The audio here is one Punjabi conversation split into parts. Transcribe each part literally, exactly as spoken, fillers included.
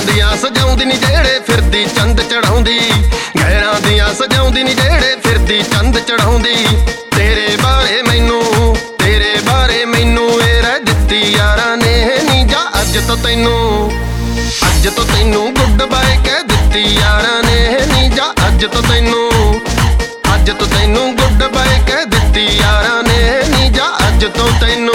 ਦੀਆਂ ਸਜਾਉਂਦੀ ਨੀ ਜਿਹੜੇ ਫਿਰਦੀ ਚੰਦ ਚੜਾਉਂਦੀ, ਗਹਿਰਾਂ ਦੀਆਂ ਸਜਾਉਂਦੀ ਨੀ ਜਿਹੜੇ ਫਿਰਦੀ ਚੰਦ ਚੜਾਉਂਦੀ। ਤੇਰੇ ਬਾਰੇ ਮੈਨੂੰ ਤੇਰੇ ਬਾਰੇ ਮੈਨੂੰ ਇਹ ਰਹਿ ਦਿੱਤੀ ਯਾਰਾਂ ਨੇ ਨੀ ਜਾ ਅੱਜ ਤੋਂ ਤੈਨੂੰ ਅੱਜ ਤੋਂ ਤੈਨੂੰ ਗੁੱਡ ਬਾਏ ਕਹਿ ਦਿੱਤੀ ਯਾਰਾਂ ਨੇ ਨੀ ਜਾ ਅੱਜ ਤੋਂ ਤੈਨੂੰ ਅੱਜ ਤੋਂ ਤੈਨੂੰ ਗੁੱਡ ਬਾਏ ਕਹਿ ਦਿੱਤੀ ਯਾਰਾਂ ਨੇ ਨੀ ਜਾ ਅੱਜ ਤੋਂ ਤੈਨੂੰ।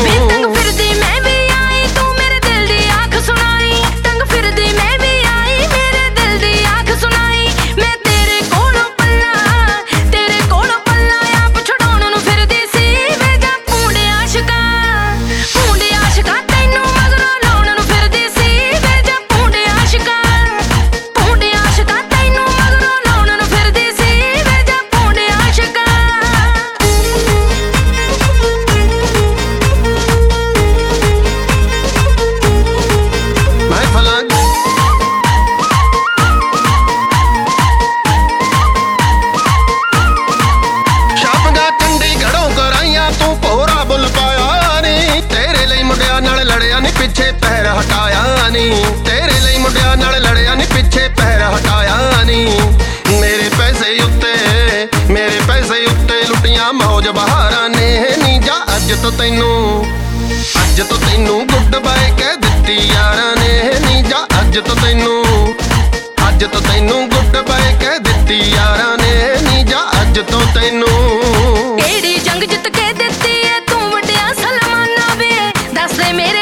ਪਿੱਛੇ ਪੈਰ ਹਟਾਇਆ ਨੀ ਤੇਰੇ ਲਈ ਮੁੰਡਿਆਂ ਨਾਲ ਲੜਿਆ ਨੀ ਪਿੱਛੇ ਪੈਰ ਹਟਾਇਆ ਨੀ। ਮੇਰੇ ਪੈਸੇ ਉੱਤੇ ਮੇਰੇ ਪੈਸੇ ਉੱਤੇ ਲੁੱਟੀਆਂ ਮੌਜ ਬਹਾਰਾਂ ਨੇ ਨੀ ਜਾ ਅੱਜ ਤੋਂ ਤੈਨੂੰ ਅੱਜ ਤੋਂ ਤੈਨੂੰ ਗੁੱਡ ਬਾਏ ਕਹਿ ਦਿੱਤੀ ਯਾਰਾਂ ਨੇ ਨੀ ਜਾ ਅੱਜ ਤੋਂ ਤੈਨੂੰ ਅੱਜ ਤੋਂ ਤੈਨੂੰ ਗੁੱਡ ਬਾਏ ਕਹਿ ਦਿੱਤੀ ਯਾਰਾਂ ਨੇ ਨੀ ਜਾ ਅੱਜ ਤੋਂ ਤੈਨੂੰ। ਕਿਹੜੀ ਜੰਗ ਜਿੱਤ ਕੇ ਦਿੱਤੀ ਏ ਤੂੰ ਵੱਡਿਆ ਸਲਮਾਨਾ ਵੇ ਦੱਸ ਦੇ ਮੇਰੇ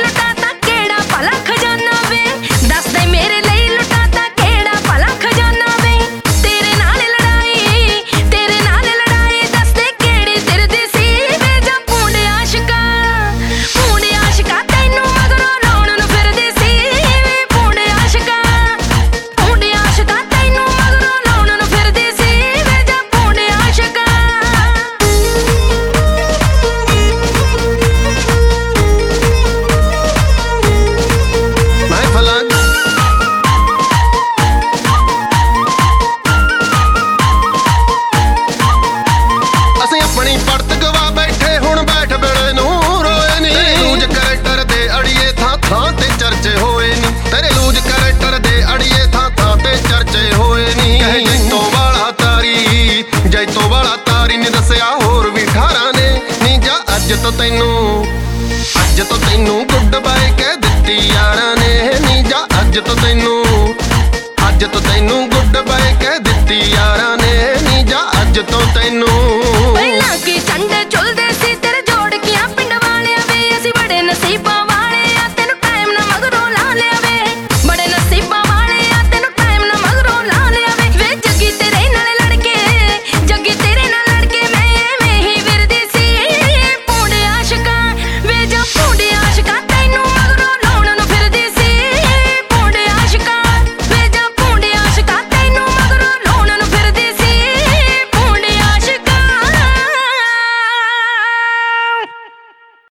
ਅੱਜ ਤੋਂ ਤੈਨੂੰ ਅੱਜ ਤੋਂ ਤੈਨੂੰ ਗੁੱਡ ਬਾਏ ਕਹਿ ਦਿੱਤੀ ਯਾਰਾਂ ਨੇ ਨੀ ਜਾ ਅੱਜ ਤੋਂ ਤੈਨੂੰ ਅੱਜ ਤੋਂ ਤੈਨੂੰ ਗੁੱਡ ਬਾਏ ਕਹਿ ਦਿੱਤੀ ਯਾਰਾਂ ਨੇ ਨੀ ਜਾ ਅੱਜ ਤੋਂ ਤੈਨੂੰ।